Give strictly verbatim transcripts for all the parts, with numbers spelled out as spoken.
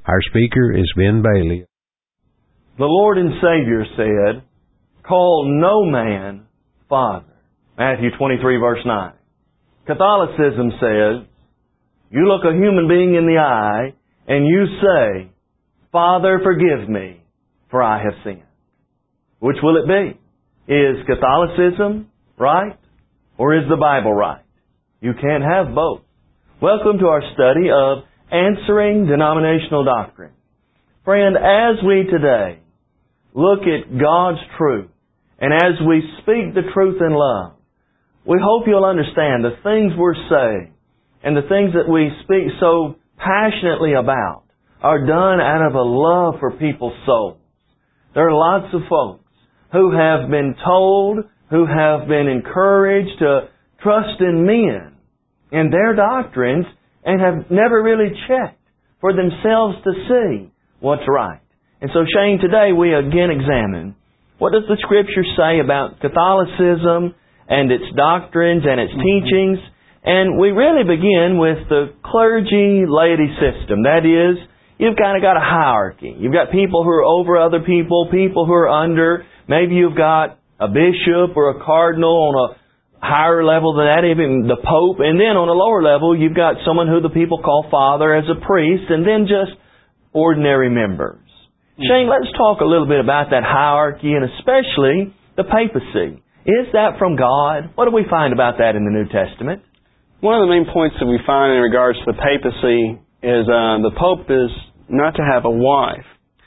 Our speaker is Ben Bailey. The Lord and Savior said, "Call no man Father." Matthew twenty-three, verse nine. Catholicism says, you look a human being in the eye and you say, "Father, forgive me, for I have sinned." Which will it be? Is Catholicism right? Or is the Bible right? You can't have both. Welcome to our study of Answering Denominational Doctrine. Friend, as we today look at God's truth, and as we speak the truth in love, we hope you'll understand the things we're saying and the things that we speak so passionately about are done out of a love for people's souls. There are lots of folks who have been told, who have been encouraged to trust in men and their doctrines and have never really checked for themselves to see what's right. And so, Shane, today we again examine what does the Scripture say about Catholicism and its doctrines and its teachings. And we really begin with the clergy-laity system. That is, you've kind of got a hierarchy. You've got people who are over other people, people who are under. Maybe you've got a bishop or a cardinal on a higher level than that, even the Pope. And then on a lower level, you've got someone who the people call Father as a priest, and then just ordinary members. Mm-hmm. Shane, let's talk a little bit about that hierarchy, and especially the papacy. Is that from God? What do we find about that in the New Testament? One of the main points that we find in regards to the papacy is uh, the Pope is not to have a wife.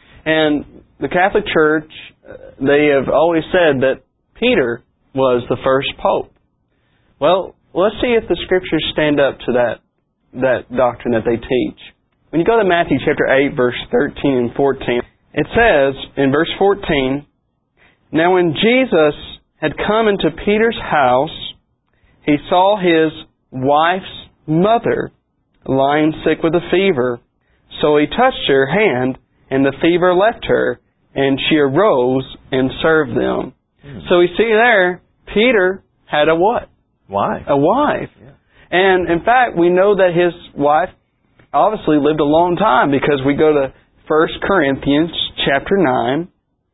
And the Catholic Church, they have always said that Peter was the first Pope. Well, let's see if the Scriptures stand up to that that doctrine that they teach. When you go to Matthew chapter eight, verse thirteen and fourteen, it says in verse fourteen, "Now when Jesus had come into Peter's house, he saw his wife's mother lying sick with a fever. So he touched her hand, and the fever left her, and she arose and served them." Hmm. So we see there, Peter had a what? Wife. A wife. Yeah. And in fact, we know that his wife obviously lived a long time, because we go to First Corinthians chapter nine,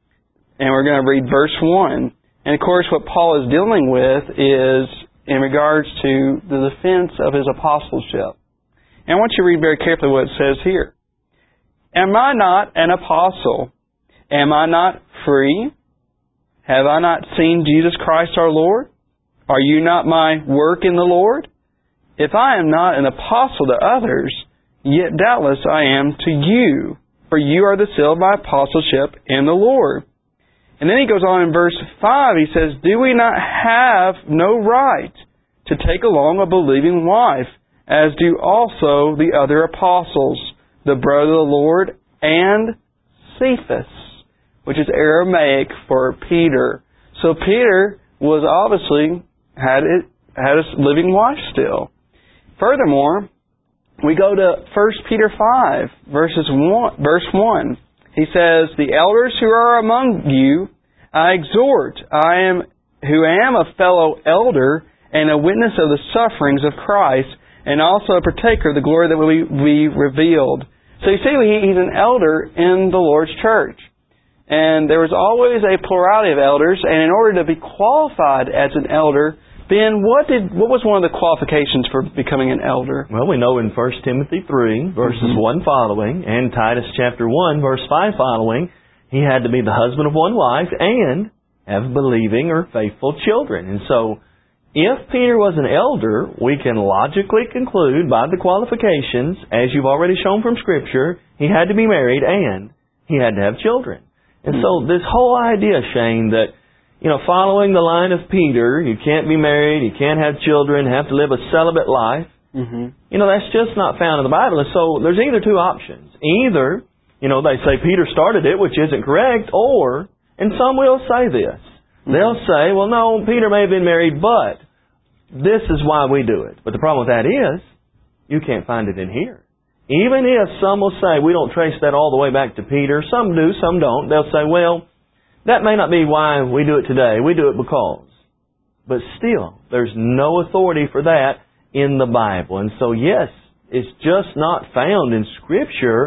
and we're going to read verse one. And of course, what Paul is dealing with is in regards to the defense of his apostleship. And I want you to read very carefully what it says here. "Am I not an apostle? Am I not free? Have I not seen Jesus Christ our Lord? Are you not my work in the Lord? If I am not an apostle to others, yet doubtless I am to you, for you are the seal of my apostleship in the Lord." And then he goes on in verse five, he says, "Do we not have no right to take along a believing wife, as do also the other apostles, the brother of the Lord, and Cephas," which is Aramaic for Peter. So Peter was obviously had it had a living wife still. Furthermore, we go to First Peter five, verses one, verse one. He says, "The elders who are among you, I exhort, I am who am a fellow elder and a witness of the sufferings of Christ, and also a partaker of the glory that will be revealed." So you see, he's an elder in the Lord's church. And there was always a plurality of elders, and in order to be qualified as an elder, Ben, what did what was one of the qualifications for becoming an elder? Well, we know in First Timothy three, verses mm-hmm. one following, and Titus chapter one, verse five following, he had to be the husband of one wife and have believing or faithful children. And so, if Peter was an elder, we can logically conclude by the qualifications, as you've already shown from Scripture, he had to be married and he had to have children. And so this whole idea, Shane, that, you know, following the line of Peter, you can't be married, you can't have children, have to live a celibate life, mm-hmm. you know, that's just not found in the Bible. And so there's either two options. Either, you know, they say Peter started it, which isn't correct, or, and some will say this, mm-hmm. they'll say, well, no, Peter may have been married, but this is why we do it. But the problem with that is, you can't find it in here. Even if some will say, we don't trace that all the way back to Peter, some do, some don't, they'll say, well, that may not be why we do it today. We do it because. But still, there's no authority for that in the Bible. And so, yes, it's just not found in Scripture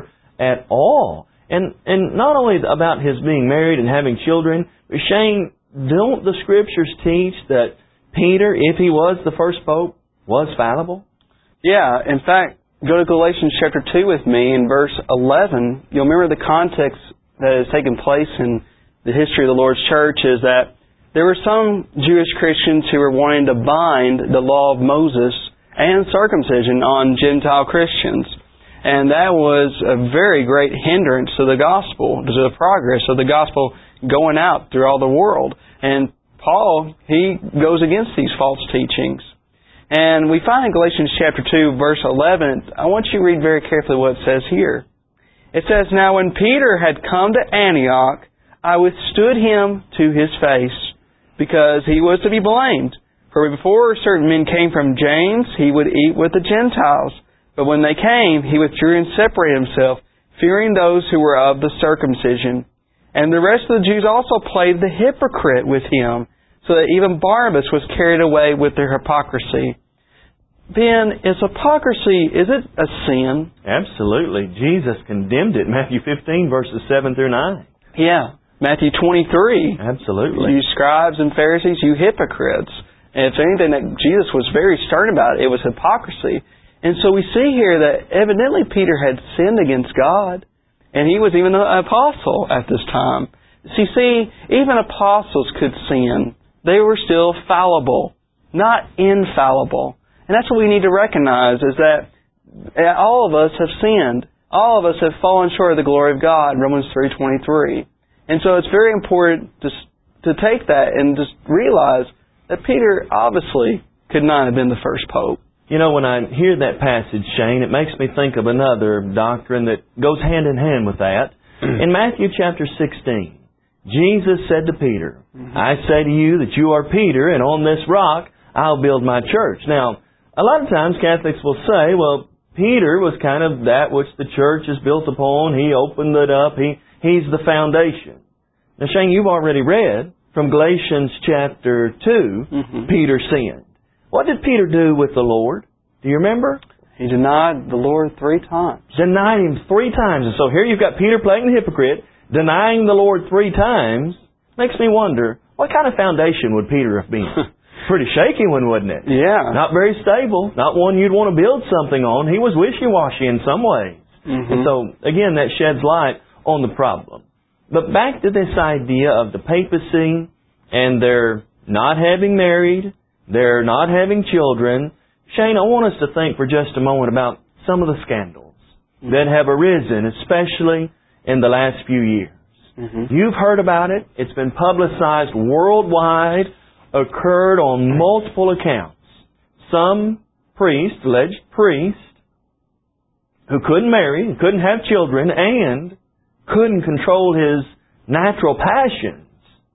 at all. And and not only about his being married and having children, but Shane, don't the Scriptures teach that Peter, if he was the first pope, was fallible? Yeah, in fact, go to Galatians chapter two with me in verse eleven. You'll remember the context that has taken place in the history of the Lord's church is that there were some Jewish Christians who were wanting to bind the law of Moses and circumcision on Gentile Christians. And that was a very great hindrance to the gospel, to the progress of the gospel going out through all the world. And Paul, he goes against these false teachings. And we find in Galatians chapter two, verse eleven, I want you to read very carefully what it says here. It says, "Now when Peter had come to Antioch, I withstood him to his face, because he was to be blamed. For before certain men came from James, he would eat with the Gentiles. But when they came, he withdrew and separated himself, fearing those who were of the circumcision. And the rest of the Jews also played the hypocrite with him, so that even Barnabas was carried away with their hypocrisy." Ben, is hypocrisy, is it a sin? Absolutely. Jesus condemned it. Matthew fifteen, verses seven through nine. Yeah. Matthew twenty-three. Absolutely. You scribes and Pharisees, you hypocrites. And if anything that Jesus was very stern about, it was hypocrisy. And so we see here that evidently Peter had sinned against God. And he was even an apostle at this time. See, see, even apostles could sin. They were still fallible, not infallible. And that's what we need to recognize, is that all of us have sinned. All of us have fallen short of the glory of God, Romans three twenty-three. And so it's very important to, to take that and just realize that Peter obviously could not have been the first pope. You know, when I hear that passage, Shane, it makes me think of another doctrine that goes hand in hand with that. In Matthew chapter sixteen, Jesus said to Peter, mm-hmm. "I say to you that you are Peter, and on this rock I'll build my church." Now, a lot of times Catholics will say, well, Peter was kind of that which the church is built upon. He opened it up. He He's the foundation. Now, Shane, you've already read from Galatians chapter two, mm-hmm. Peter sinned. What did Peter do with the Lord? Do you remember? He denied the Lord three times. Denied Him three times. And so here you've got Peter playing the hypocrite, denying the Lord three times. Makes me wonder, what kind of foundation would Peter have been? Pretty shaky one, wouldn't it? Yeah. Not very stable. Not one you'd want to build something on. He was wishy-washy in some ways. Mm-hmm. And so, again, that sheds light on the problem. But back to this idea of the papacy and their not having married, they're not having children. Shane, I want us to think for just a moment about some of the scandals mm-hmm. that have arisen, especially in the last few years. Mm-hmm. You've heard about it. It's been publicized worldwide, occurred on multiple accounts. Some priest, alleged priest, who couldn't marry, couldn't have children, and couldn't control his natural passions,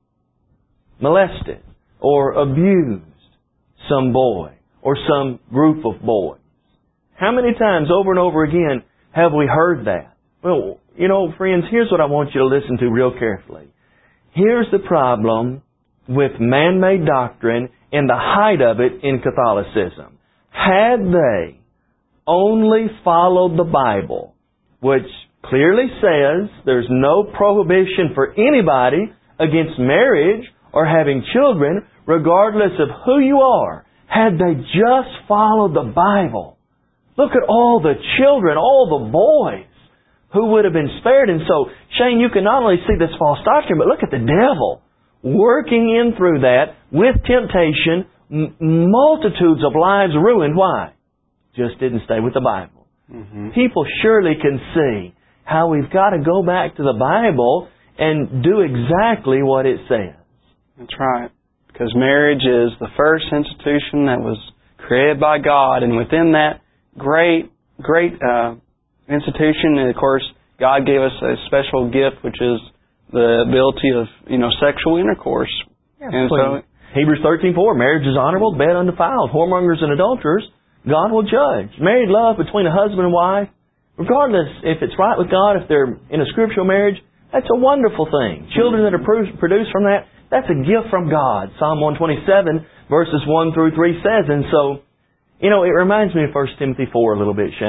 molested or abused some boy or some group of boys. How many times over and over again have we heard that? Well, you know, friends, here's what I want you to listen to real carefully. Here's the problem with man-made doctrine and the height of it in Catholicism. Had they only followed the Bible, which clearly says there's no prohibition for anybody against marriage or having children, regardless of who you are, had they just followed the Bible, look at all the children, all the boys who would have been spared. And so, Shane, you can not only see this false doctrine, but look at the devil working in through that with temptation, m- multitudes of lives ruined. Why? Just didn't stay with the Bible. Mm-hmm. People surely can see how we've got to go back to the Bible and do exactly what it says. That's right. Because marriage is the first institution that was created by God, and within that great, great uh, institution, and of course, God gave us a special gift, which is the ability of, you know, sexual intercourse. Yeah, and so, Hebrews thirteen four, marriage is honorable, bed undefiled. Whoremongers and adulterers, God will judge. Married love between a husband and wife, regardless if it's right with God, if they're in a scriptural marriage, that's a wonderful thing. Children that are produced from that, that's a gift from God. Psalm one twenty-seven, verses one through three says. And so, you know, it reminds me of First Timothy four a little bit, Shane.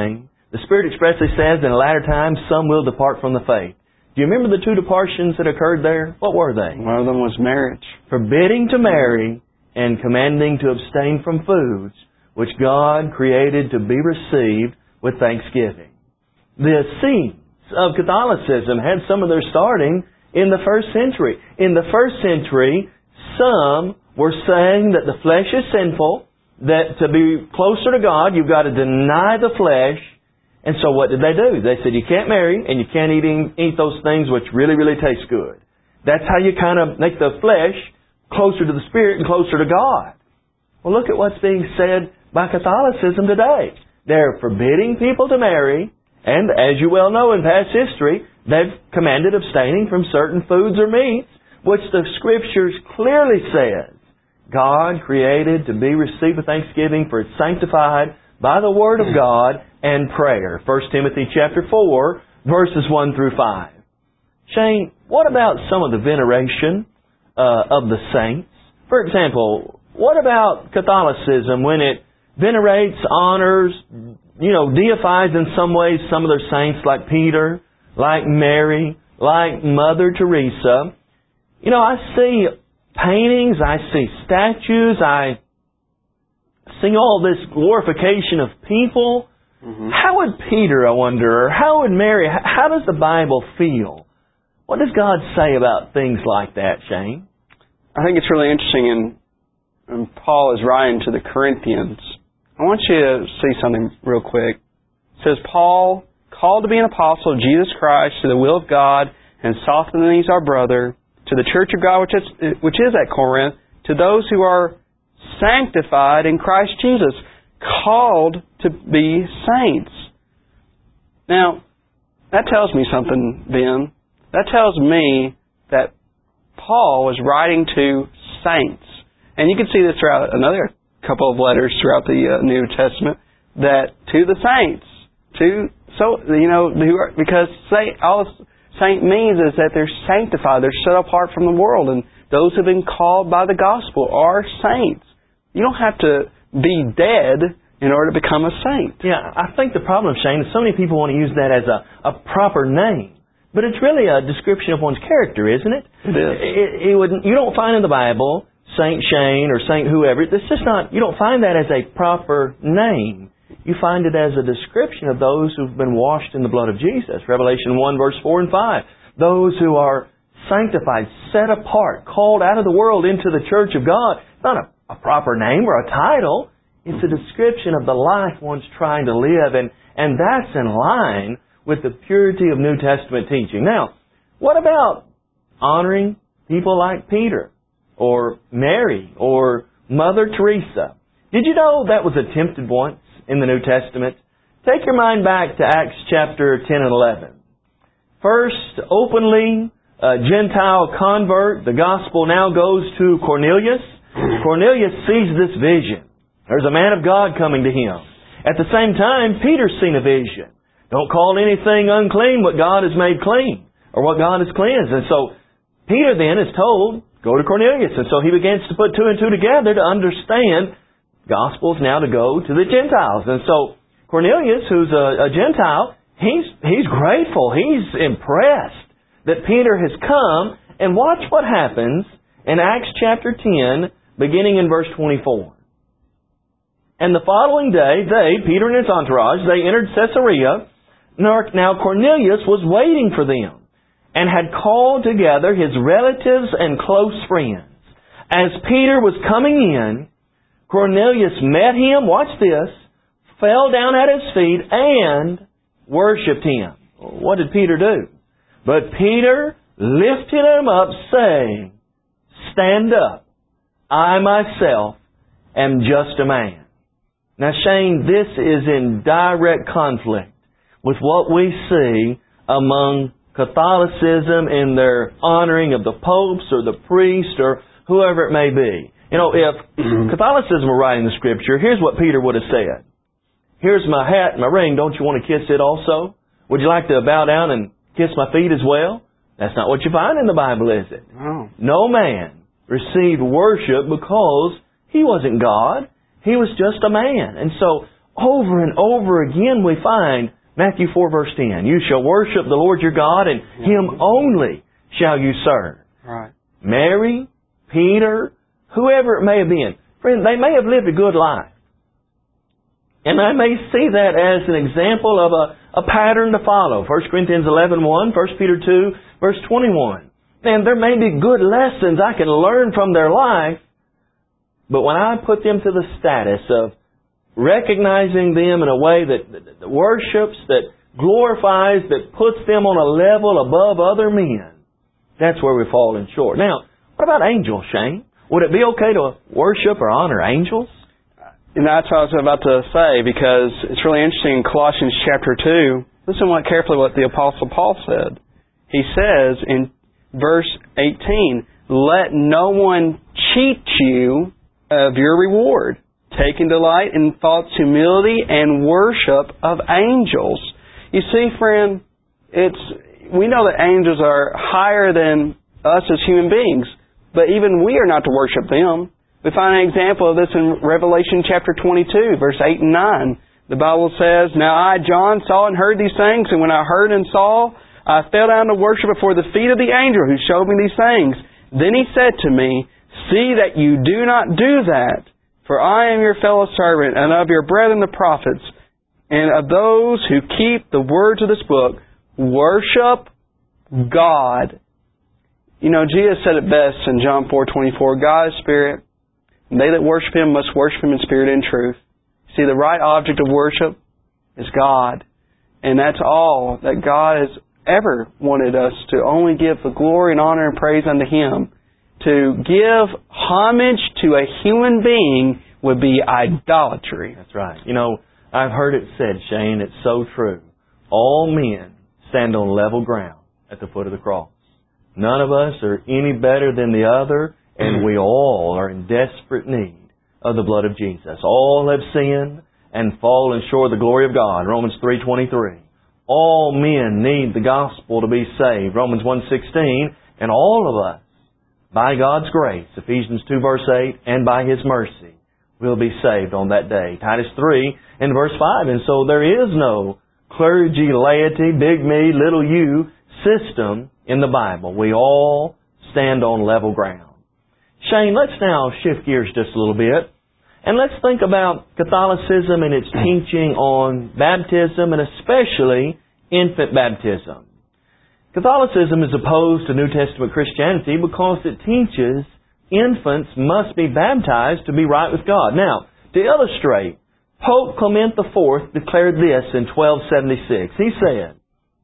The Spirit expressly says in the latter times some will depart from the faith. Do you remember the two departions that occurred there? What were they? One of them was marriage. Forbidding to marry and commanding to abstain from foods which God created to be received with thanksgiving. The seeds of Catholicism had some of their starting in the first century. In the first century, some were saying that the flesh is sinful, that to be closer to God, you've got to deny the flesh. And so what did they do? They said you can't marry and you can't eat, eat those things which really, really taste good. That's how you kind of make the flesh closer to the Spirit and closer to God. Well, look at what's being said by Catholicism today. They're forbidding people to marry, and as you well know in past history, they've commanded abstaining from certain foods or meats, which the Scriptures clearly says God created to be received with thanksgiving, for it's sanctified by the Word of God and prayer. First Timothy chapter four, verses one through five. Shane, what about some of the veneration uh, of the saints? For example, what about Catholicism when it venerates, honors, you know, deifies in some ways some of their saints like Peter, like Mary, like Mother Teresa? You know, I see paintings, I see statues, I see all this glorification of people. Mm-hmm. How would Peter, I wonder, or how would Mary, how does the Bible feel? What does God say about things like that, Shane? I think it's really interesting, and, and Paul is writing to the Corinthians. I want you to see something real quick. It says, Paul, called to be an apostle of Jesus Christ to the will of God, and Sosthenes our brother, to the church of God which is, which is at Corinth, to those who are sanctified in Christ Jesus, called to be saints. Now, that tells me something, Ben. That tells me that Paul was writing to saints. And you can see this throughout another couple of letters throughout the uh, New Testament, that to the saints, to, so, you know, who are, because saint, all a saint means is that they're sanctified, they're set apart from the world, and those who have been called by the gospel are saints. You don't have to be dead in order to become a saint. Yeah, I think the problem, Shane, is so many people want to use that as a, a proper name. But it's really a description of one's character, isn't it? It is. It, it would, you don't find in the Bible Saint Shane or Saint whoever. It's just not, you don't find that as a proper name. You find it as a description of those who've been washed in the blood of Jesus. Revelation one, verse four and five. Those who are sanctified, set apart, called out of the world into the church of God. It's not a, a proper name or a title. It's a description of the life one's trying to live, and, and that's in line with the purity of New Testament teaching. Now, what about honoring people like Peter or Mary or Mother Teresa? Did you know that was attempted once in the New Testament? Take your mind back to Acts chapter ten and eleven. First, openly, a Gentile convert, the gospel now goes to Cornelius. Cornelius sees this vision. There's a man of God coming to him. At the same time, Peter's seen a vision. Don't call anything unclean what God has made clean, or what God has cleansed. And so, Peter then is told, go to Cornelius. And so he begins to put two and two together to understand gospel is now to go to the Gentiles. And so, Cornelius, who's a, a Gentile, he's, he's grateful. He's impressed that Peter has come. And watch what happens in Acts chapter ten, beginning in verse twenty-four. And the following day, they, Peter and his entourage, they entered Caesarea. Now Cornelius was waiting for them and had called together his relatives and close friends. As Peter was coming in, Cornelius met him, watch this, fell down at his feet and worshipped him. What did Peter do? But Peter lifted him up, saying, Stand up, I myself am just a man. Now, Shane, this is in direct conflict with what we see among Catholicism in their honoring of the popes or the priest or whoever it may be. You know, if Catholicism were writing the Scripture, here's what Peter would have said. Here's my hat and my ring. Don't you want to kiss it also? Would you like to bow down and kiss my feet as well? That's not what you find in the Bible, is it? No. No man received worship because he wasn't God. He was just a man. And so, over and over again we find Matthew four verse ten. You shall worship the Lord your God, and Him only shall you serve. Right. Mary, Peter, whoever it may have been. Friend, they may have lived a good life. And I may see that as an example of a, a pattern to follow. First Corinthians eleven one, First Peter two, verse twenty-one. And there may be good lessons I can learn from their life, but when I put them to the status of recognizing them in a way that, that, that worships, that glorifies, that puts them on a level above other men, that's where we're falling short. Now, what about angels, Shane? Would it be okay to worship or honor angels? And that's what I was about to say, because it's really interesting in Colossians chapter two. Listen what, carefully what the Apostle Paul said. He says in verse eighteen, let no one cheat you of your reward, taking delight in thoughts, humility, and worship of angels. You see, friend, it's we know that angels are higher than us as human beings, but even we are not to worship them. We find an example of this in Revelation chapter twenty-two, verse eight and nine. The Bible says, now I, John, saw and heard these things, and when I heard and saw, I fell down to worship before the feet of the angel who showed me these things. Then he said to me, see that you do not do that, for I am your fellow servant, and of your brethren the prophets, and of those who keep the words of this book. Worship God. You know, Jesus said it best in John four twenty-four, God is spirit, and they that worship Him must worship Him in spirit and truth. See, the right object of worship is God. And that's all that God has ever wanted us to only give the glory and honor and praise unto Him. To give homage to a human being would be idolatry. That's right. You know, I've heard it said, Shane, it's so true. All men stand on level ground at the foot of the cross. None of us are any better than the other, and we all are in desperate need of the blood of Jesus. All have sinned and fallen short of the glory of God. Romans three twenty-three. All men need the gospel to be saved. Romans one sixteen. And all of us, by God's grace, Ephesians two verse eight, and by His mercy, will be saved on that day. Titus three and verse five. And so there is no clergy, laity, big me, little you system in the Bible. We all stand on level ground. Shane, let's now shift gears just a little bit, and let's think about Catholicism and its teaching on baptism, and especially infant baptism. Catholicism is opposed to New Testament Christianity because it teaches infants must be baptized to be right with God. Now, to illustrate, Pope Clement the Fourth declared this in twelve seventy-six. He said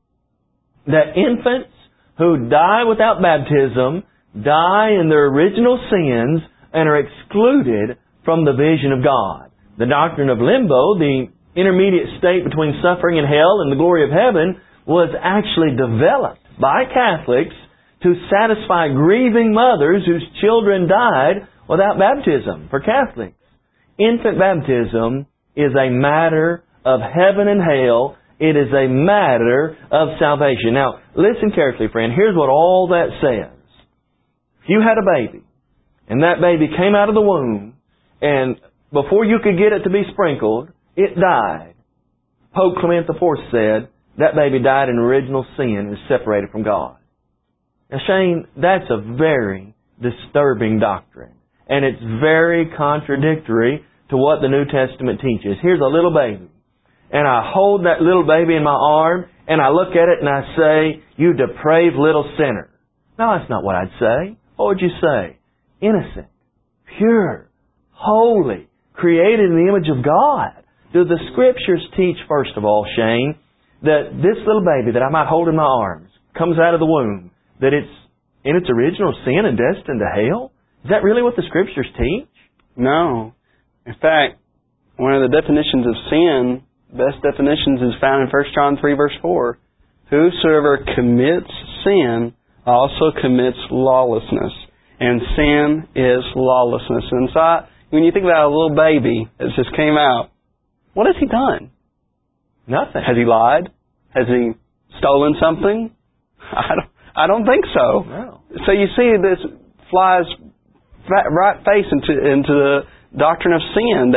that infants who die without baptism die in their original sins and are excluded from the vision of God. The doctrine of limbo, the intermediate state between suffering and hell and the glory of heaven, was actually developed by Catholics to satisfy grieving mothers whose children died without baptism. For Catholics, infant baptism is a matter of heaven and hell. It is a matter of salvation. Now, listen carefully, friend. Here's what all that says. If you had a baby, and that baby came out of the womb, and before you could get it to be sprinkled, it died. Pope Clement the Fourth said, that baby died in original sin and was separated from God. Now, Shane, that's a very disturbing doctrine. And it's very contradictory to what the New Testament teaches. Here's a little baby. And I hold that little baby in my arm, and I look at it and I say, you depraved little sinner. No, that's not what I'd say. What would you say? Innocent, pure, holy, created in the image of God. Do the Scriptures teach, first of all, Shane, that this little baby that I might hold in my arms comes out of the womb, that it's in its original sin and destined to hell? Is that really what the Scriptures teach? No. In fact, one of the definitions of sin, best definitions, is found in First John three verse four. Whosoever commits sin also commits lawlessness. And sin is lawlessness. And so I, when you think about a little baby that just came out, what has he done? Nothing. Has he lied? Has he stolen something? I don't, I don't think so. No. So you see, this flies right face into, into the doctrine of sin, that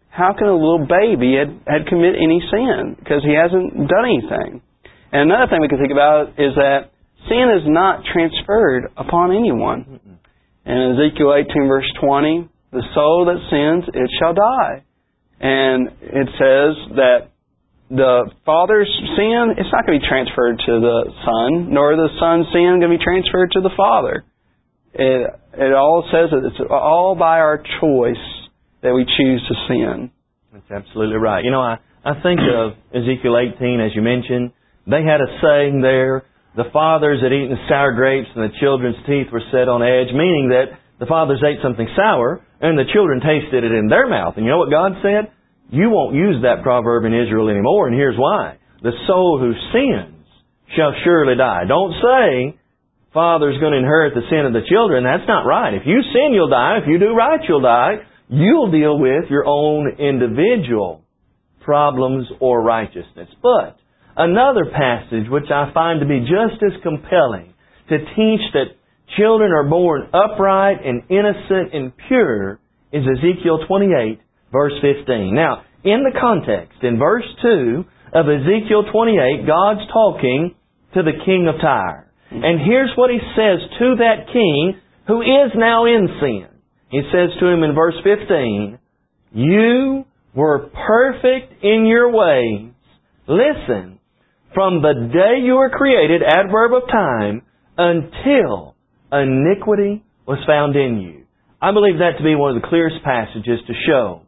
how can a little baby had, had commit any sin? Because he hasn't done anything. And another thing we can think about is that sin is not transferred upon anyone. In Ezekiel eighteen verse twenty, the soul that sins, it shall die. And it says that the father's sin, it's not going to be transferred to the son, nor the son's sin going to be transferred to the father. It, it all says that it's all by our choice that we choose to sin. That's absolutely right. You know, I, I think of Ezekiel eighteen, as you mentioned. They had a saying there, the fathers had eaten sour grapes and the children's teeth were set on edge, meaning that the fathers ate something sour and the children tasted it in their mouth. And you know what God said? You won't use that proverb in Israel anymore, and here's why. The soul who sins shall surely die. Don't say, father's going to inherit the sin of the children. That's not right. If you sin, you'll die. If you do right, you'll die. You'll deal with your own individual problems or righteousness. But another passage which I find to be just as compelling to teach that children are born upright and innocent and pure is Ezekiel twenty-eight, verse fifteen. Now, in the context, in verse two of Ezekiel twenty-eight, God's talking to the king of Tyre. And here's what He says to that king who is now in sin. He says to him in verse fifteen, you were perfect in your ways. Listen, from the day you were created, adverb of time, until iniquity was found in you. I believe that to be one of the clearest passages to show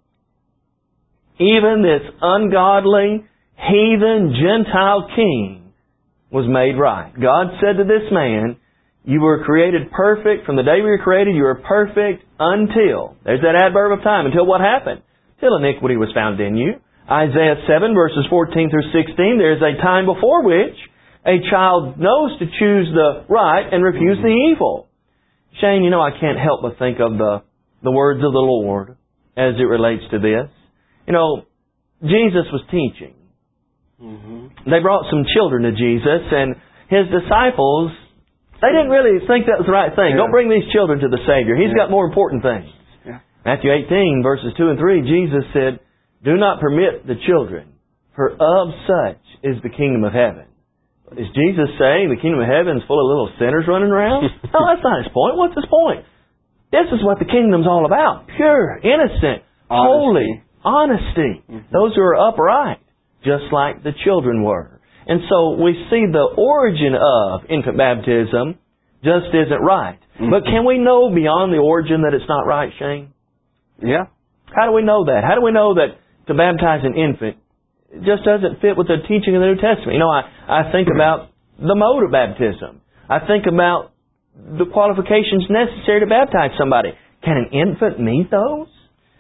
even this ungodly, heathen, Gentile king was made right. God said to this man, you were created perfect. From the day we were created, you were perfect until. There's that adverb of time. Until what happened? Till iniquity was found in you. Isaiah seven, verses fourteen through sixteen, there is a time before which a child knows to choose the right and refuse the evil. Shane, you know, I can't help but think of the, the words of the Lord as it relates to this. You know, Jesus was teaching. Mm-hmm. They brought some children to Jesus, and His disciples, they didn't really think that was the right thing. Yeah. Don't bring these children to the Savior. He's yeah. got more important things. Yeah. Matthew eighteen, verses two and three, Jesus said, do not permit the children, for of such is the kingdom of heaven. Is Jesus saying the kingdom of heaven is full of little sinners running around? No, that's not His point. What's His point? This is what the kingdom's all about. Pure, innocent, honesty. holy, honesty. Mm-hmm. Those who are upright, just like the children were. And so we see the origin of infant baptism just isn't right. Mm-hmm. But can we know beyond the origin that it's not right, Shane? Yeah. How do we know that? How do we know that to baptize an infant it just doesn't fit with the teaching of the New Testament? You know, I, I think about the mode of baptism. I think about the qualifications necessary to baptize somebody. Can an infant meet those?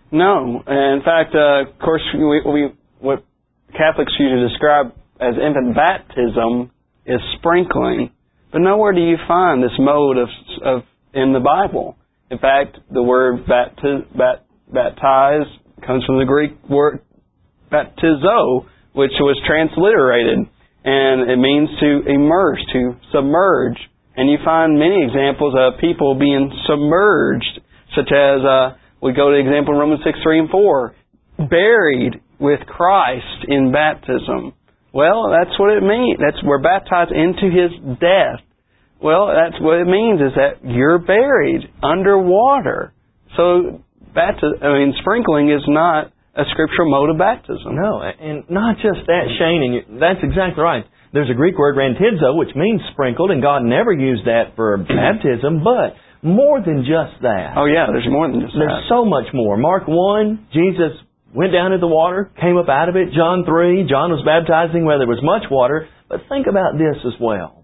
No. In fact, uh, of course, we, we what Catholics usually describe as infant baptism is sprinkling. But nowhere do you find this mode of, of in the Bible. In fact, the word baptiz, bat, baptize comes from the Greek word baptizo, which was transliterated, and it means to immerse, to submerge. And you find many examples of people being submerged, such as uh, we go to the example in Romans six, three and four, buried with Christ in baptism. Well, that's what it means. That's we're baptized into His death. Well, that's what it means is that you're buried underwater. So, baptism, I mean, sprinkling is not a scriptural mode of baptism. No, and not just that, Shane, and you, that's exactly right. There's a Greek word, rantizo, which means sprinkled, and God never used that for baptism, but more than just that. Oh yeah, there's more than just there's that. There's so much more. Mark one, Jesus went down into the water, came up out of it. John three, John was baptizing where there was much water. But think about this as well.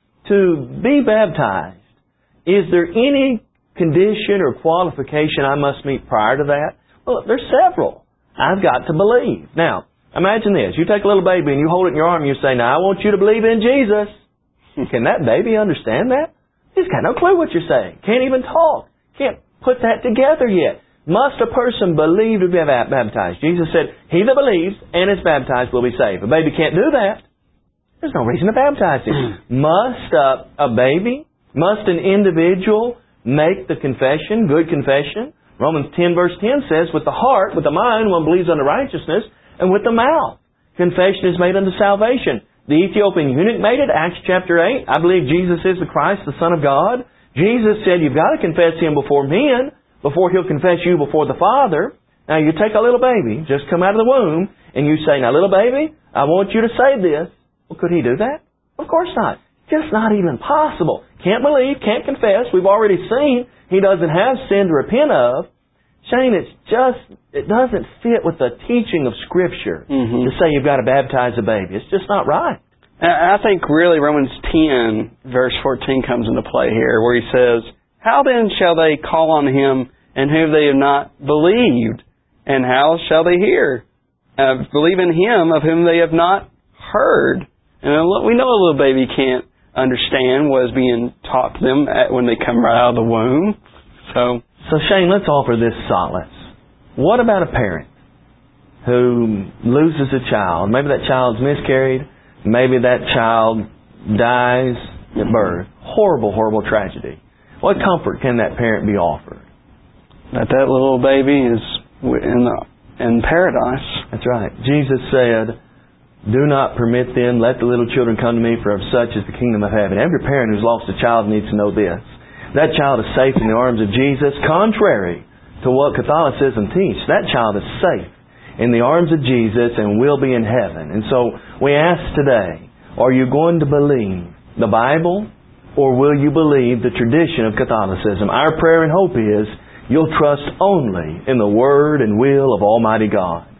To be baptized, is there any condition or qualification I must meet prior to that? Well, there's several. I've got to believe. Now, imagine this. You take a little baby and you hold it in your arm and you say, now I want you to believe in Jesus. Can that baby understand that? He's got no clue what you're saying. Can't even talk. Can't put that together yet. Must a person believe to be baptized? Jesus said, he that believes and is baptized will be saved. A baby can't do that. There's no reason to baptize him. Must a, a baby, must an individual make the confession, good confession, Romans ten verse ten says, with the heart, with the mind, one believes unto righteousness, and with the mouth, confession is made unto salvation. The Ethiopian eunuch made it, Acts chapter eight. I believe Jesus is the Christ, the Son of God. Jesus said, you've got to confess Him before men, before He'll confess you before the Father. Now you take a little baby, just come out of the womb, and you say, now little baby, I want you to say this. Well, could He do that? Of course not. Just not even possible. Can't believe, can't confess. We've already seen He doesn't have sin to repent of. Shane, it's just, it doesn't fit with the teaching of Scripture mm-hmm. to say you've got to baptize a baby. It's just not right. I think really Romans ten, verse fourteen comes into play here, where he says, how then shall they call on Him in whom they have not believed? And how shall they hear? Uh, believe in Him of whom they have not heard. And we know a little baby can't understand what is being taught to them when they come right out of the womb. So, so Shane, let's offer this solace. What about a parent who loses a child? Maybe that child's miscarried. Maybe that child dies at birth. Horrible, horrible tragedy. What comfort can that parent be offered? That that little baby is in the, in paradise. That's right. Jesus said, do not permit them, let the little children come to me, for of such is the kingdom of heaven. Every parent who's lost a child needs to know this. That child is safe in the arms of Jesus, contrary to what Catholicism teaches. That child is safe in the arms of Jesus and will be in heaven. And so we ask today, are you going to believe the Bible, or will you believe the tradition of Catholicism? Our prayer and hope is you'll trust only in the Word and will of Almighty God.